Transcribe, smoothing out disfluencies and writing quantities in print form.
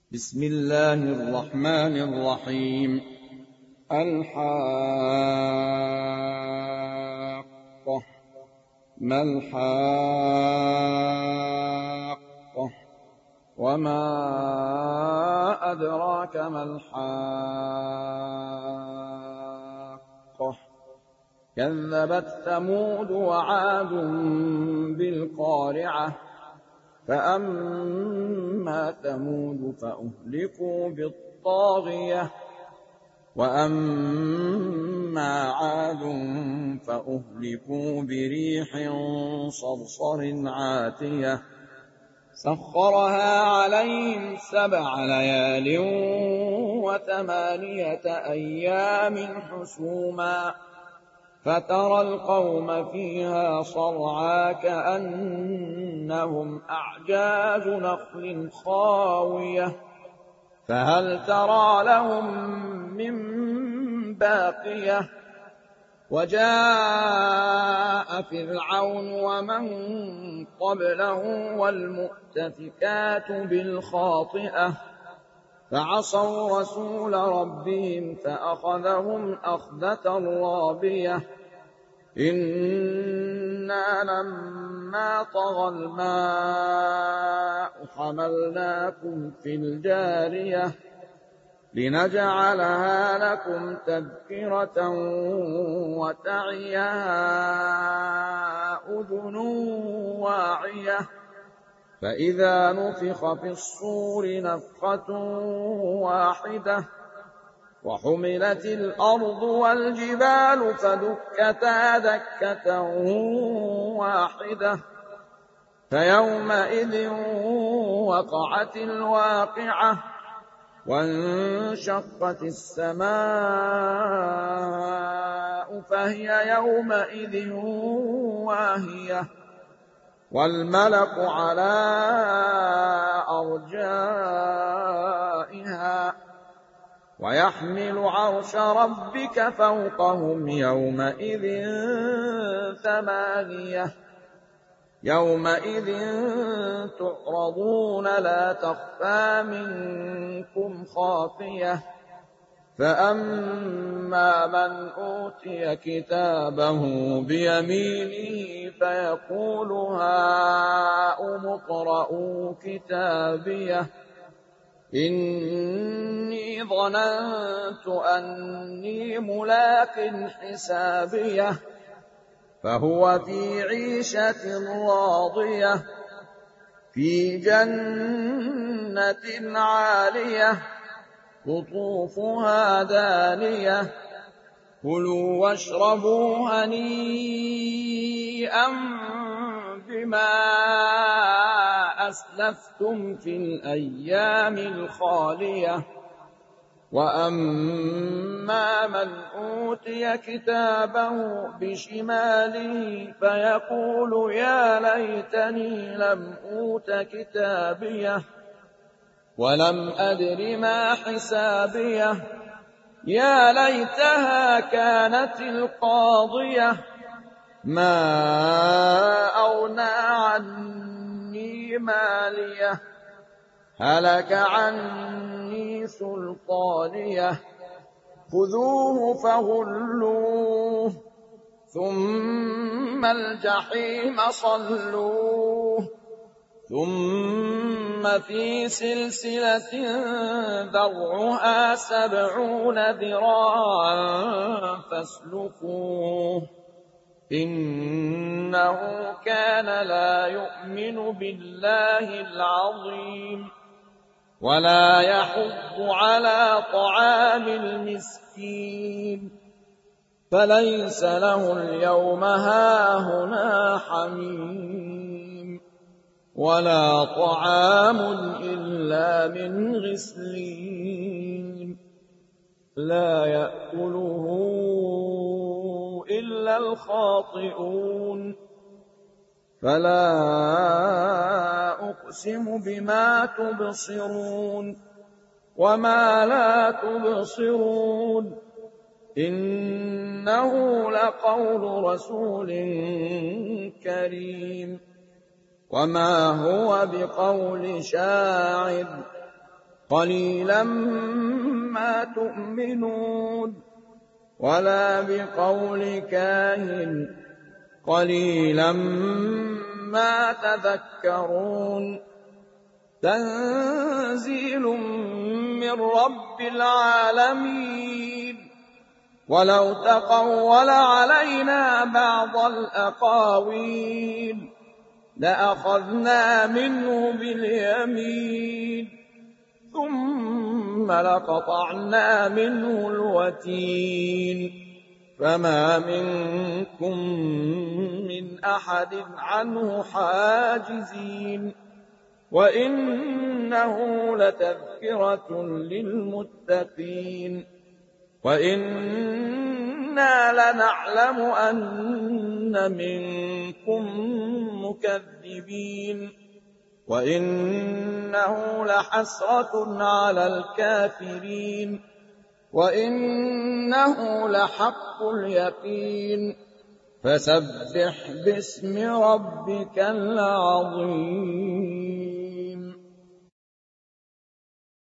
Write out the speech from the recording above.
بسم الله الرحمن الرحيم. الحاقة ما الحاقة وما أدراك ما الحاقة كذبت ثمود وعاد بالقارعة فأما ثمود فأهلكوا بالطاغية وأما عاد فأهلكوا بريح صرصر عاتية سخرها عليهم 7 ليال و8 أيام حسوما فترى القوم فيها صرعى كأنهم أعجاز نخل خاوية فهل ترى لهم من باقية وجاء فرعون ومن قبله والمؤتفكات بالخاطئة فعصوا رسول ربهم فأخذهم أخذة رابية إنا لما طغى الماء حملناكم في الجارية لنجعلها لكم تذكرة وتعيها أذن واعية فإذا نفخ في الصور نفخة واحدة وحملت الأرض والجبال فدكتا دكة واحدة فيومئذ وقعت الواقعة وانشقت السماء فهي يومئذ واهية والملك على أرجائها ويحمل عرش ربك فوقهم يومئذ 8 يومئذ تعرضون لا تخفى منكم خافية فأما من أوتي كتابه بيمينه فيقول هاؤم اقرءوا كتابيه إني ظننت أني ملاق حسابيه فهو في عيشة راضية في جنة عالية قطوفها دانية كلوا واشربوا هنيئا بما أسلفتم في الأيام الخالية وأما من أوتي كتابه بشماله فيقول يا ليتني لم أوت كتابيه ولم أدر ما حسابيه يا ليتها كانت القاضية ما أغنى عني ماليه هلك عني سلطانيه خذوه فغلوه ثم الجحيم صلوه ثم في سلسلة ذرعها 70 ذراعا فاسلكوه إنه كان لا يؤمن بالله العظيم ولا يحض على طعام المسكين فليس له اليوم هاهنا حميم ولا طعام إلا من غسلين لا يأكله إلا الخاطئون فلا أقسم بما تبصرون وما لا تبصرون إنه لقول رسول كريم وما هو بقول شاعر قليلا ما تؤمنون ولا بقول كاهن قليلا ما تذكرون تنزيل من رب العالمين ولو تقول علينا بعض الأقاويل لأخذنا منه باليمين ثم لقطعنا منه الوتين فما منكم من أحد عنه حاجزين وإنه لتذكرة للمتقين وإنا لنعلم أن منكم مكذبين وإنه لحسرة على الكافرين وإنه لحق اليقين فسبح باسم ربك العظيم.